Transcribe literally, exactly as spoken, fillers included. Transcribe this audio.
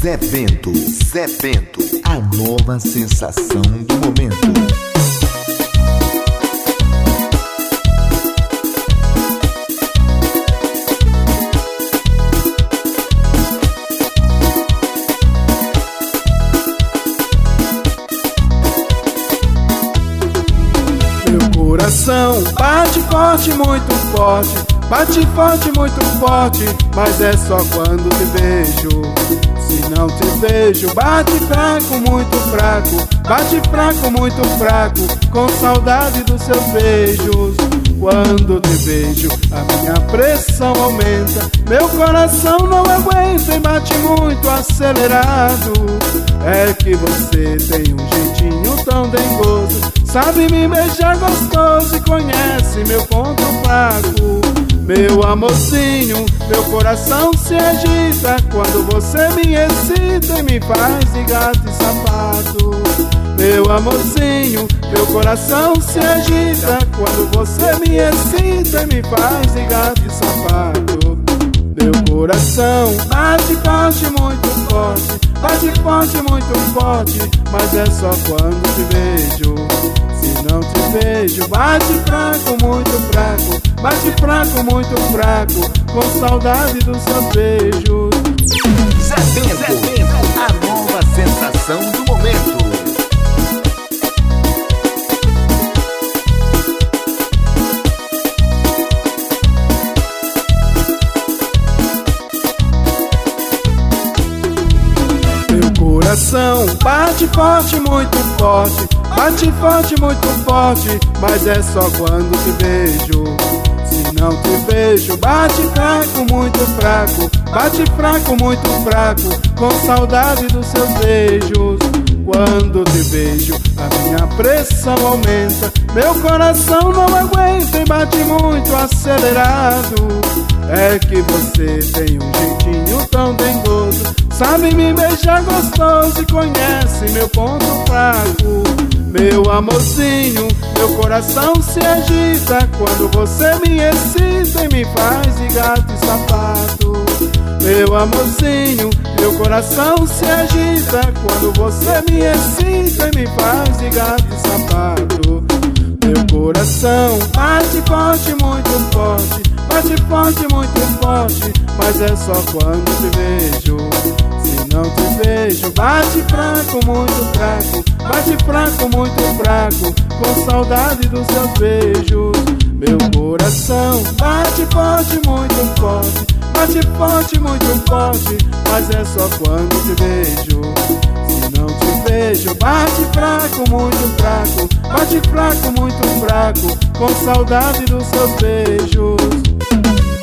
Zé Bento, Zé Bento, a nova sensação do momento. Coração bate forte, muito forte, bate forte, muito forte, mas é só quando te vejo. Se não te vejo, bate fraco, muito fraco, bate fraco, muito fraco, com saudade dos seus beijos. Quando te vejo, a minha pressão aumenta, meu coração não aguenta e bate muito acelerado. É que você tem um jeitinho tão dengoso, sabe me beijar gostoso e conhece meu ponto fraco. Meu amorzinho, meu coração se agita quando você me excita e me faz de gato e sapato. Meu amorzinho, meu coração se agita quando você me excita e me faz de gato e sapato. Meu coração bate forte, muito forte, bate forte, muito forte, mas é só quando te vejo. Se não te vejo, bate fraco, muito fraco, bate fraco, muito fraco, com saudade dos seus beijos. Zé Bento, Zé Bento, a nova sensação do momento. Coração bate forte, muito forte, bate forte, muito forte, mas é só quando te vejo. Se não te vejo, bate fraco, muito fraco, bate fraco, muito fraco, com saudade dos seus beijos. Quando te vejo, a minha pressão aumenta, meu coração não aguenta e bate muito acelerado. É que você tem um jeitinho tão dengoso, sabe me beijar gostoso e conhece meu ponto fraco. Meu amorzinho, meu coração se agita quando você me excita e me faz de gato e sapato. Meu amorzinho, meu coração se agita quando você me excita e me faz de gato e sapato. Meu coração bate forte, muito forte, bate forte, muito forte, mas é só quando te vejo. Se não te vejo, bate fraco, muito fraco, bate fraco, muito fraco, com saudade dos seus beijos. Meu coração bate forte, muito forte, bate forte, muito forte, mas é só quando te vejo. Se não te vejo, bate fraco, muito fraco, bate fraco, muito fraco, com saudade dos seus beijos.